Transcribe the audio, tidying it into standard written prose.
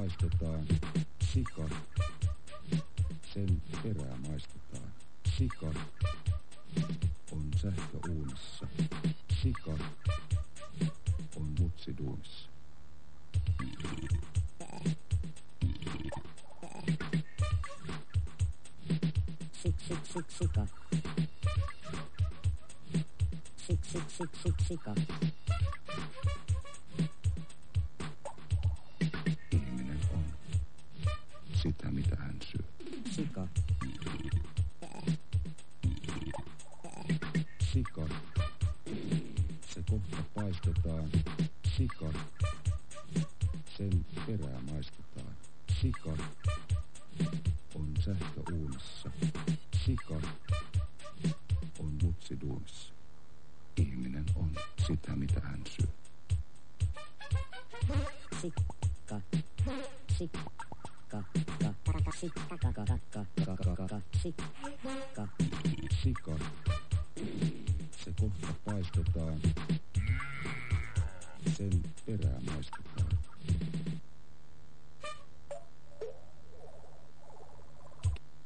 paistetaan. Sika. Sen perää maistetaan. Sika on sähköuunissa. Sika on mutsiduunissa. Sika. Sika. Ihminen on sitä, mitä hän syö. Sika. Sika. Se kohta paistetaan. Sika. Sen perää maistetaan. Sika on sähköuunissa. Sika on mutsiduunissa. Ihminen on sitä, mitä hän syö. Sika. Sika. Se kohta paistetaan. Sen perää maistetaan.